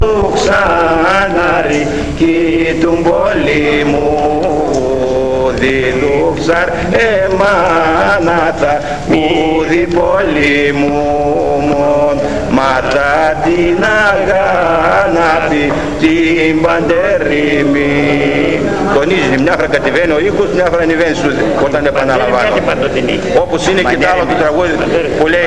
Ξανάρι κι του πόλη μου διλούξαρ εμάνατα ουδη πόλη μου μάτα την αγάπη την παντέρημη. Τονίζει, μια φορά κατεβαίνει ο ήχος, μια φορά ανεβαίνει όταν επαναλαμβάνω. Όπως είναι και το άλλο το τραγούδι που λέει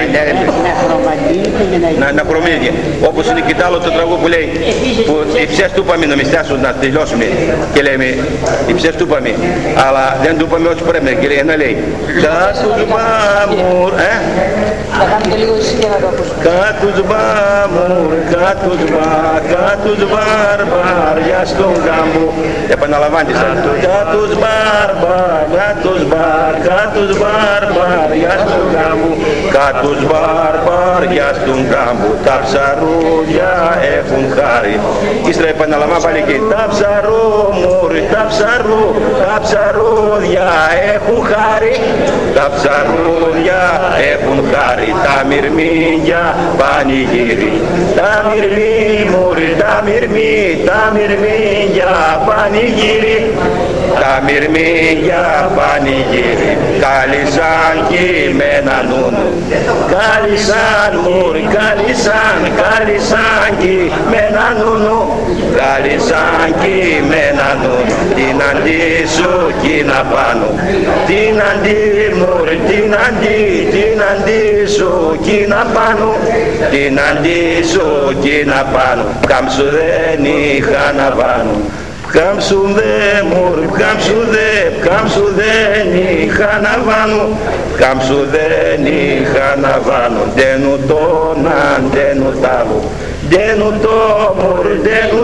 να χρωμίζει. Όπως είναι και το άλλο το τραγούδι που λέει που οι ψες του είπαμε να μιστάσουν να τελειώσουμε και λέμε οι ψες του είπαμε αλλά δεν του είπαμε ό,τι πρέπει και λέει να λέει κάτους μπάμουρ κάτους μπάμουρ κάτους μπαρμπάρια στον κάμπο. Επαναλαμβάνει κάτους μπαρμπάρια στον κάμπο, κάτους μπαρμπάρια στον κάμπο, τα ψαρούδια έχουν χάρη. Ύστερα επαναλαμβάνει πάλι εκεί τα ψαρούμουρ, τα ψαρούδια έχουν χάρη, τα ψαρούδια έχουν χάρη, τα μυρμήγκια πανηγύρι, τα μυρμήμουρ, τα μυρμήγκια πανηγύρι, τα μυρμήγκια πανηγύρι, κάλισαν κείμενα νούνου, κάλισαν μουρ, κάλισαν κείμενα νούνου, κάλισαν κείμενα νούνου, την αντί σου κι να πάνω, την αντί μουρ, την αντί σου κι να πάνω, την αντί σου κι να πάνω, κάμψου δεν είχα να πάνω. Κάμψου δε μουρ, κάμψου δεν είχα να βάνω, κάμψου δεν είχα να βάνω, ντένου τόνα, ντένου τάβου, ντένου το μουρ, ντένου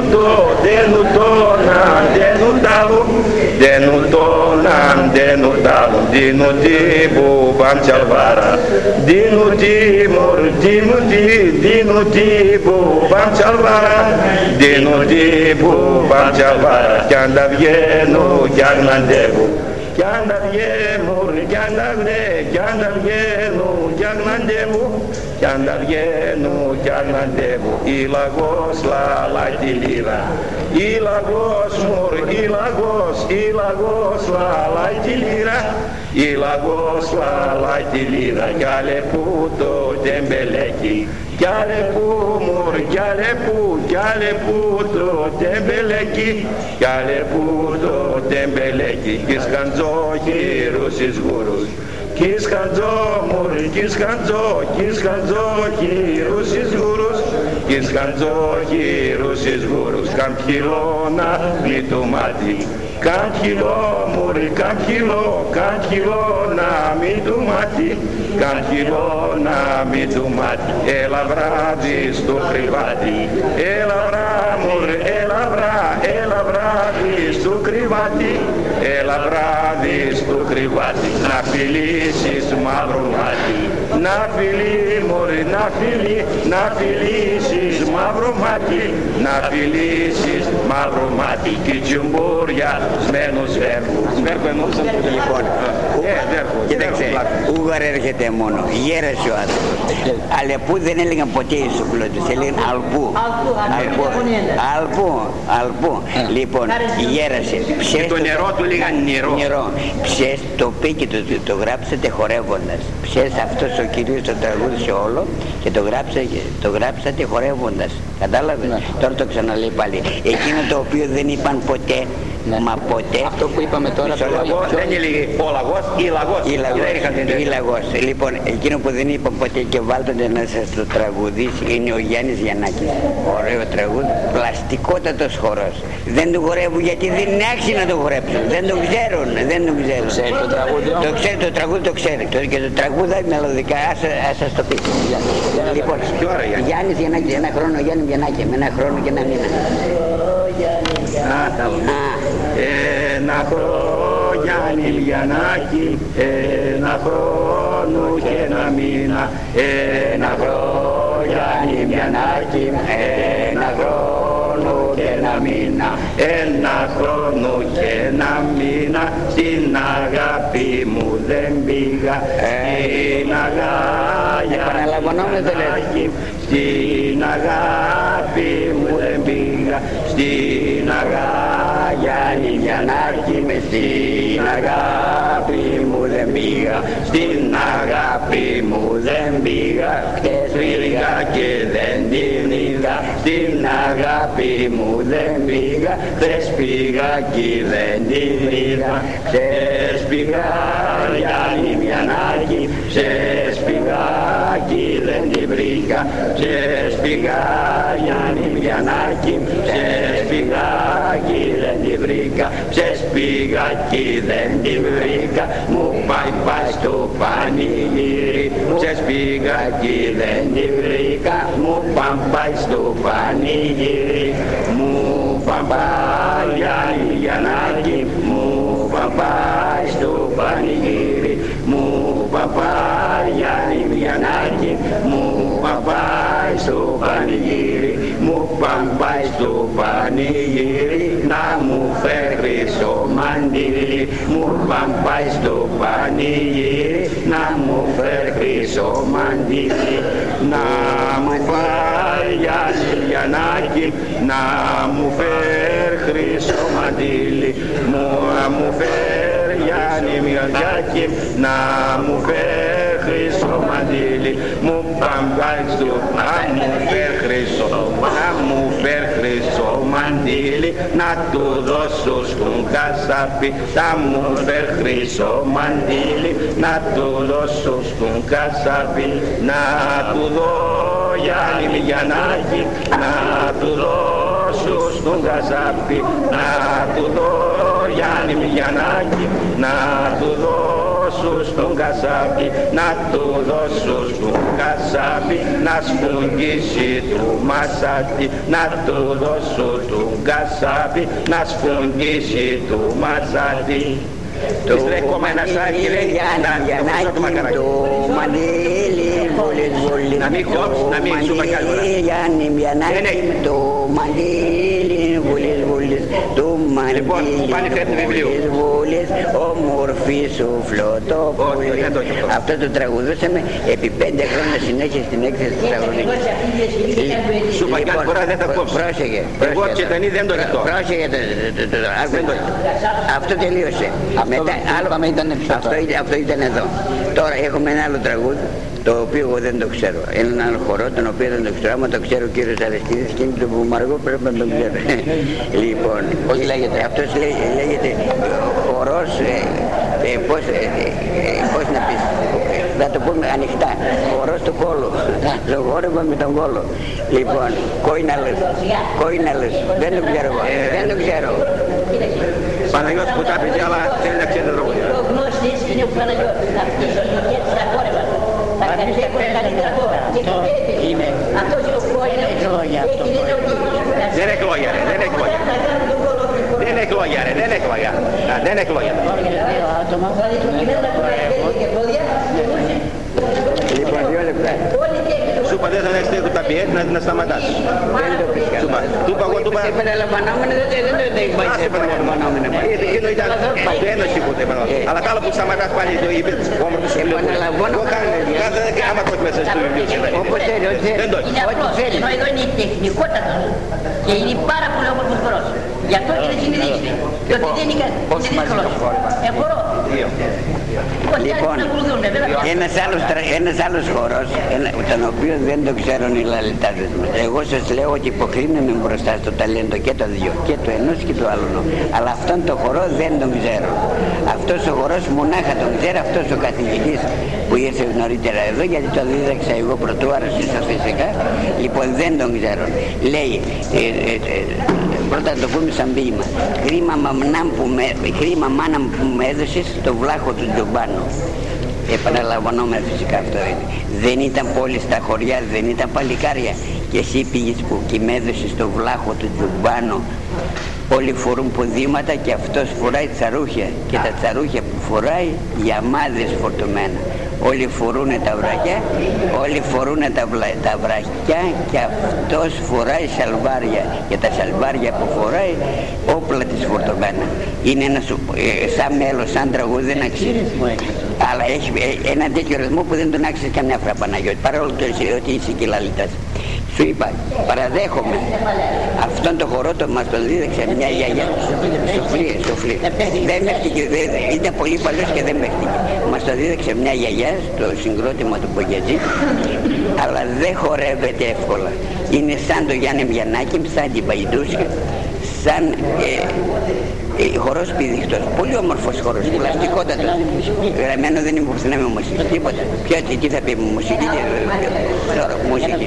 τόνα, ντένου τάβου, ντένου τόνα, ντένου τάβου, ντίνου τύπου παντσαλβάρα, ντίνου τίμουρ, ντίνου τύπου παντσαλβάρα, ντίνου τύπου παντσαλβάρα. Κι αν τα βγαίνω κι αν αντεύω, κι αν τα βγαίνω κι αν τα βγαίνω κι αν αντεύω, κι αν τα βγαίνω κι αν αντεύω, η λαγός λαλάει τη λίρα, η λαγός μουρ, η λαγός λαλάει τη λίρα, η λαγός λαλάει τη λίρα, κι άλλε που το τεμπελέκι, κι άλλε που μουρ, κι άλλε που το τεμπελέκι, κι άλλε που το τεμπελέκι, κι σκαντζόχυρους εις γούρους, κι σκαντζό μουρ, κι σκαντζόχυρους εις γούρους, κι σκαντζόχυρους εις γούρους, καμπχυλώνα μη του μάτι, καμπχυλώ μουρ, καμπχυλώνα μη του μάτι, καμπχυλώνα μη του μάτι, έλα βράδυ στο κρεβάτι, έλα βρά μουρ, έλα βράδυ στο κρεβάτι, έλα βράδυ στο κρεβάτι, να φιλήσεις μαύρο μάτι, να φιλεί μωρέ, να φιλήσεις μαύρο μάτι, να φιλήσεις μαύρο μάτι, και τσιμπόρια σμένου σβέρκου. Σβέρκου εννοούσαν το λοιπόν. Κοίταξε, ούγαρ έρχεται μόνο, γέρασε ο άνθρωπος. Αλλά που δεν έλεγαν ποτέ οι σουκλώτες, έλεγαν αλπού. Αλπού. Λοιπόν, γέρασε. Και το νερό του λέγαν νερό. Ψες το πει και το γράψατε χορεύοντας. Ψες αυτός ο κυρίως το τραγούδισε όλο και το γράψατε χορεύοντας. Κατάλαβες? Τώρα το ξαναλέει πάλι. Εκείνο το οποίο δεν είπαν ποτέ. Μα ποτέ. Αυτό που είπαμε τώρα δεν έλεγε ο λαγός ή λαγός. Λοιπόν, εκείνο που δεν είπα ποτέ και βάλτε να σας το τραγουδήσει είναι ο Γιάννης Γιαννάκης. Ωραίο τραγούδι, πλαστικότατος χορός. Δεν το χορεύουν γιατί δεν είναι άξιο να το χορέψουν. Δεν το ξέρουν. Ξέρει το τραγούδι. Το τραγούδι το ξέρει. Και το τραγούδι μελωδικά, ας σας το πει. Λοιπόν, Γιάννης Γιαννάκης, ένα χρόνο Γιάννη Γιαννάκη, με ένα χρόνο και ένα μήνα. Ένα χρόνο Γιάννη Γιαννάκη, ένα χρόνο και ένα μήνα, ένα χρόνο Γιάννη Γιαννάκη, ένα χρόνο και ένα μήνα, ένα χρόνο και ένα μήνα, στην αγάπη μου δεν πήγα, στην αγάπη. Επαναλαμβανόμαστε λέει. στην αγάπη μου δεν πήγα, στην Γιάννη Γιαννάκη με, στην αγάπη μου δεν πήγα, στην αγάπη μου δεν πήγα, χτες πήγα και δεν την είδα, στην αγάπη μου δεν πήγα, χτες πήγα και δεν την είδα, χτες πήγα Γιάννη Γιαννάκη, χτες πήγα και δεν την βρήκα, χτες πήγα Γιάννη Γιαννάκη, χτες πήγα και δεν την βρήκα, χτες πήγα και δεν την βρήκα, μου πάει στο πανηγύρι, χτες πήγα και δεν την βρήκα, μου πάει στο πανηγύρι, μου πάει Γιάννη Γιαννάκη, μου πάει στο πανηγύρι, μου πάει Γιάννη Γιαννάκη, μου πάει στο πανηγύρι, μου πάει στο πανηγύρι, να μου φέρει χρυσό μαντίλι, μου πάει στο πανηγύρι, να μου φέρει χρυσό μαντίλι, να μου πάει Γιάννη Γιαννάκη, να μου φέρει χρυσό μαντίλι, μου φέρει Γιάννη Γιαννάκη, να μου φέρει χρυσό μαντίλι, μου πάει στο, να μου φέρει χρυσό μαντίλι, να του δώσω στον Κασάπη, να μου φέρει χρυσό μαντίλι, να του δώσω στον Κασάπη, να του δω Γιάννη Γιαννάκη, να του δώσω στον Κασάπη, να του δω Γιάννη Γιαννάκη, να του δώσω στον Κασάπη, να του δώσω στον Κασάπη, να σφουγγίσει του μασάτι, να του δώσω του Κασάπη, να σφουγγίσει του μασάτι. Το μαντήλι Γιαννάκη, το μαντήλι βόλες βόλες, το μαντήλι Γιάννη Γιαννάκη, το μαντήλι βόλες βόλες, το μαντήλι βόλες βόλες, όμορφη σουφλωτόπουλη. Αυτό το τραγουδούσαμε επί 5 χρόνια συνέχεια στην έκθεση της τραγουδικής. Σου είπα κι άλλη φορά δεν θα κόψω. Πρόσεχε. Εγώ Τσετανή δεν το ρωτώ. Πρόσεχε, αυτό τελείωσε. Μετά, αυτό ήταν εδώ. Τώρα έχουμε ένα άλλο τραγούδι, το οποίο εγώ δεν το ξέρω. Έναν άλλο χορό, τον οποίο δεν το ξέρω. Άμα το ξέρω ο κύριος Αρεστίδης και είναι το Μπουμαργό, πρέπει να το ξέρω. Λοιπόν, πώς λέγεται, αυτός λέγεται χορός, πώς να πεις, θα το πούμε ανοιχτά, χορός του κόλου, το χόρευα με τον κόλο. Λοιπόν, κόιναλες, δεν το ξέρω εγώ, δεν το ξέρω. Παναγιώτης που τα πει, αλλά θέλει να ξέρει το τραγούδι. Ο γνώστης είναι ο Παναγιώτης, αυτής της ηλικίας της αγόρευα. Θα κάνεις εύκολα καλύτερα τώρα. Αυτός είναι ο κόιναλες. Δεν είναι εκλόγια ρε, δεν είναι εκλόγια. Δεν είναι εκλόγια ρε, δεν είναι εκλόγια. Δεν είναι εκλόγια. Λοιπόν, 2 λεπτά. Σου είπα δεν θα έχεις το ταπιέτ να σταματάς. Δεν το πεις καλά. Του είπα εγώ, του είπα... Επαναλαμβανόμενο δεν το έχει πάει σε επαναλαμβανόμενο. Εκείνο ήταν δεν έχει ποτέ. Αλλά καλό που σταματάς πάλι το είπε όμορφο σου λέω. Επαναλαμβάνω. Άμα το μέσα στο βιβλίο. Όπως θέλει, ό,τι θέλει. Είναι απλός, ενώ εδώ είναι τεχνικότατος και είναι πάρα πολύ όμορφος χορός. Γι' αυτό και δεν συνειδήσει. Διότι δεν είναι δύσκολος. Χορό. Λοιπόν, ένας άλλος χορός, τον οποίο δεν το ξέρουν οι λαλιτάδες μας. Εγώ σας λέω ότι υποκρίνομαι μπροστά στο ταλέντο και το δυο, και το ενός και του άλλου. Αλλά αυτόν το χορό δεν τον ξέρω. Αυτός ο χορός μονάχα τον ξέρω, αυτός ο καθηγητής που ήρθε νωρίτερα εδώ, γιατί το δίδαξα εγώ πρωτού άρεσα φυσικά. Λοιπόν, δεν τον ξέρω. Λέει, πρώτα να το πούμε σαν ποίημα. Κρίμα μάνα που με έδωσες το βλάχο του Τζομπάνου. Επαναλαμβανόμαι φυσικά αυτό είναι. Δεν ήταν πόλη στα χωριά, δεν ήταν παλικάρια. Και εσύ πήγες που και με έδωσες το βλάχο του Τζομπάνου. Όλοι φορούν ποδήματα και αυτός φοράει τσαρούχια. Και τα τσαρούχια που φοράει γιαμάδες φορτωμένα. Όλοι φορούν τα βραχιά, όλοι φορούν τα βραχιά και αυτός φοράει σαλβάρια. Και τα σαλβάρια που φοράει όπλα της φορτωμένα. Είναι ένα σαν μέλος, σαν τραγούδι δεν αξίζει. Αλλά έχει ένα τέτοιο ρυθμό που δεν τον άξιζε καμιά φορά Παναγιώτη. Παρόλο ότι είσαι και λαλίτας. Σου είπα, παραδέχομαι. Αυτόν τον χορό μας τον δίδαξε μια γιαγιά. Σοφλή. Δεν μέχτηκε, ήταν πολύ παλιός και δεν μέχτηκε. Μας το δίδαξε μια γιαγιά στο συγκρότημα του Μπογιατζή, αλλά δεν χορεύεται εύκολα. Είναι σαν το Γιάννη Μιαννάκη, σαν την Παϊντούσκα, σαν χορός πηδήχτος, πολύ όμορφος χορός, πλαστικότατος. Γραμμένο δεν είναι πουθενά με μουσική, τίποτα. Τι θα πει μουσική, μουσική.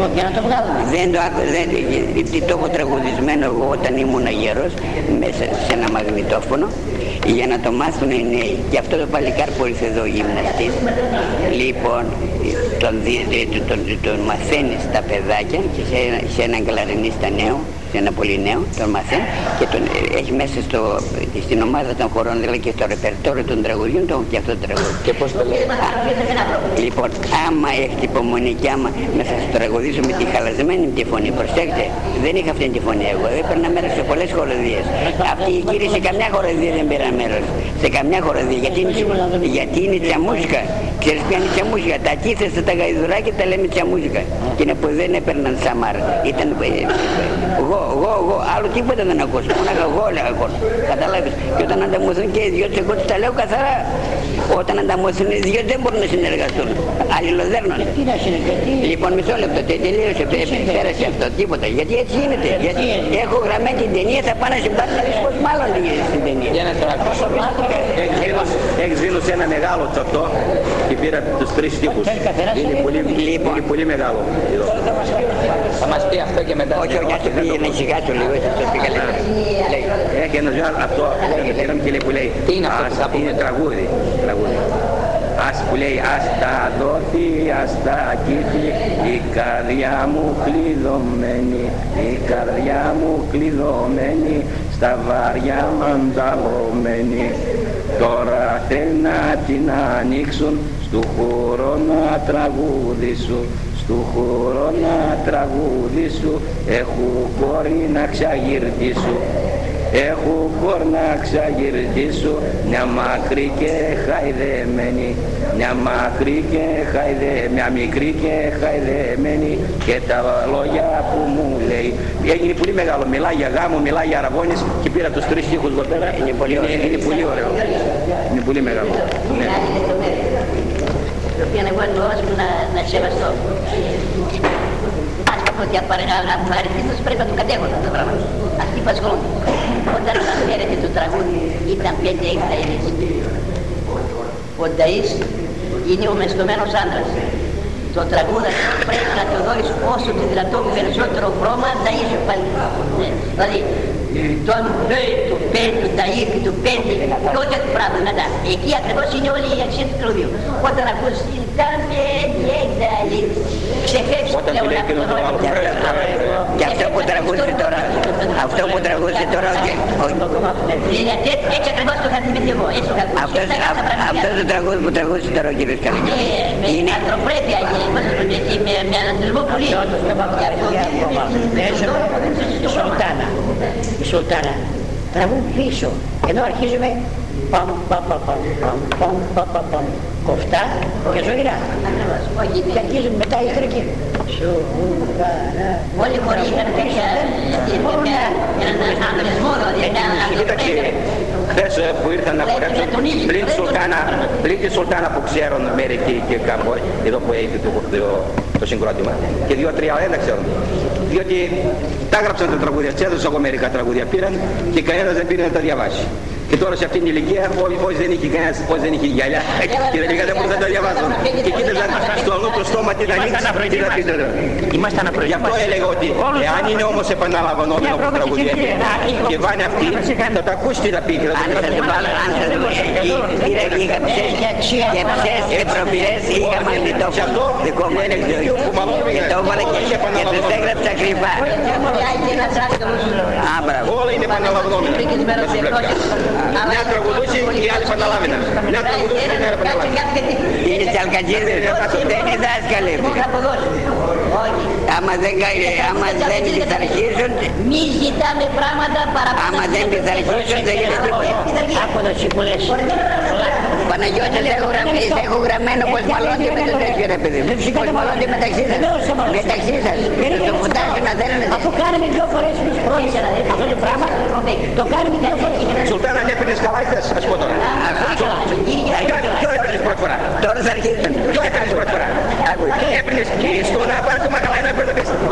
Το έχω τραγουδισμένο εγώ όταν ήμουν γέρος, μέσα σε ένα μαγνητόφωνο, για να το μάθουν οι νέοι. Και αυτό το παλικάρ που ήρθε εδώ γυμναστής, λοιπόν, τον μαθαίνει στα παιδάκια, σε έναν κλαρινίστα νέο, σε ένα πολύ νέο, τον μαθαίνει και τον έχει μέσα στην ομάδα των χωρών, δηλαδή και στο ρεπερτόριο των τραγουδιών, το και αυτό το τραγούδι. Και πώς το λέει? Λοιπόν, άμα έχει υπομονή και άμα να σας τραγουδήσω με τη χαλασμένη τη φωνή, προσέξτε, δεν είχα αυτή τη φωνή εγώ, έπαιρνα μέρος σε πολλές χοροδίες. Αυτοί οι κύριοι σε καμιά χοροδία δεν πήραν μέρος, σε καμιά χοροδία, γιατί είναι τσαμούσικα. Ξέρεις ποια είναι τσαμούσικα? Τα κήθεστα, τα γαϊδουράκια τα λέμε τσαμούσικα. Και είναι που δεν έπαιρναν σαμάρ. Ήταν εγώ, άλλο τίποτα δεν ακούσω. Μόναχα εγώ έλεγα ακούσω. Καταλάβεις. Και όταν ανταμωθούν και οι δυο τους, εγώ τους τα λέω καθαρά. Όταν ανταμωθούν οι δυο δεν μπορούν να συνεργαστούν. Αλληλοδέρνονται. Λοιπόν, μισό λεπτό, τελείωσε, πέρασε αυτό, τίποτα. Γιατί έτσι γίνεται. Γιατί έχω γραμμένη την ταινία, θα πάνε να συμπάρουν να δεις πως μάλλον γίνεται στην ταινία. Έχεις δίνει ένα μεγάλο τσοτό και πήρα τους 3 στίχους. Είναι πολύ μεγάλο. Θα μας πει αυτό και μετά. Όχι, ας το πήγαινε σιγά του λίγο, έτσι το πήγα λίγο. Έχει ένα ζώο, αυτό πήραμε και λέει που λέει. Τι είναι αυτό? Είναι τραγούδι. Ας που λέει, ας τα δόθη, ας τα κήτη, η καρδιά μου κλειδωμένη, η καρδιά μου κλειδωμένη, στα βαριά μανταλωμένη. Τώρα θέλει να την ανοίξουν, στου χώρο να τραγουδήσουν, στου χώρο να τραγουδήσουν, έχω κόρη να ξαγυρτήσουν. Έχω κόρ να ξαγυρτήσω, μια μακρύ και χαϊδεμένη, μια μακρύ και χαϊδεμένη, μια μικρή και χαϊδεμένη, και τα λόγια που μου λέει. Είναι πολύ μεγάλο, μιλάει για γάμο, μιλάει για αραβώνες και πήρα τους 3 στίχους εδώ πέρα. Είναι πολύ ωραίο. Είναι πολύ μεγάλο. Ναι. Το οποίο εγώ εννοώ να σεβαστώ. Ότι απαραίτητος πρέπει να το κατέχονται το πράγμα. Αυτοί που ασχολούνται. Όταν αναφέρεται το τραγούδι ήταν 5-6 ταΐδες. Ο ταΐς είναι ο μεστομένος άντρας. Το τραγούδι πρέπει να το δώσεις όσο το δυνατόν περισσότερο χρώμα ταΐσου πάλι. Δηλαδή τον του πέντε, του ταΐφη, του πέντε, τότε το πράγμα να τα. Εκεί ακριβώς είναι όλη η αξία του τραγουδιού. Όταν ακούς ήταν 5-6 ταΐδες. Όταν του λέει και το άλλο. Και αυτό που τραγούδισε τώρα, αυτό που τραγούδισε τώρα, έτσι ακριβώς το είχα θυμηθεί εγώ. Αυτό το τραγούδι που τραγούδισε τώρα ο κύριος Καλογιάννης. Είναι ανθρωπρέπεια, με ανατολισμό πολύ. Η Σουλτάνα τραβούν πίσω, ενώ αρχίζουμε κοφτά και ζωηρά. Και αρχίζουμε μετά η χρική. Όλοι χωρίς είχαν τέτοια ανατολισμό, Κοίταξε, χθες που ήρθαν να χορέψουν πλην τη Σουλτάνα που ξέρουν μερικοί και κάπου εδώ που έχει το συγκρότημα και 2-3 άλλα δεν ξέρουν. Διότι τα έγραψαν τα τραγούδια, τις έδωσα εγώ μερικά τραγούδια πήραν και κανένας δεν πήρε να τα διαβάσει. Και τώρα σε αυτήν την ηλικία, πώς δεν είχε κανένας, πώς δεν είχε γυαλιά και δεν μπορούσαν να τα διαβάσουν. Και κοίταζαν στο αλλού το στόμα τι θα ανοίξει, τι θα πει τώρα. Γι' αυτό έλεγα ότι εάν είναι όμως επαναλαμβανόμενο που τραγουδιέται και βάνε αυτή, θα τα ακούσει τι θα πει και θα το και προπηρές είχα μαγνητόφωνο δικό μου και το έβαλε και τους έγραψα κρυφά. Όλα είναι επαναλαμβανόμενα. Μια τραγουδούση και οι άλλοι επαναλάβαιναν. Μια τραγουδούση και οι άλλοι επαναλάβαιναν. Είναι τσαλκατζίδες, δεν είναι δάσκαλοι. Όχι. Άμα δεν πειθαρχήσουν, Μη ζητάμε πράγματα παραπάνω. άμα δεν πειθαρχήσουν δεν γίνεται τίποτα. Άκου να σου πολλές. Παναγιώτη, θα έχω γραμμένο πως μαλώνται με το τέτοιο ρε παιδί μου. Πως μαλώνται μεταξύ σας. Μεταξύ σας. Το φουτάζουν να θέλετε. Αφού κάνουμε 2 φορές εμείς πρόληψη αυτό το πράγμα, το κάνουμε 2 φορές. Σουλτάνα, αν έπαιρνες καλά χθες, ας πω τώρα. Ποιο έπαιρνες πρώτη φορά? Τώρα θα αρχίσουν. Ποιο έπαιρνες πρώτη φορά? Έπαιρνες στον απάρτημα καλά, ένα έπαιρνες.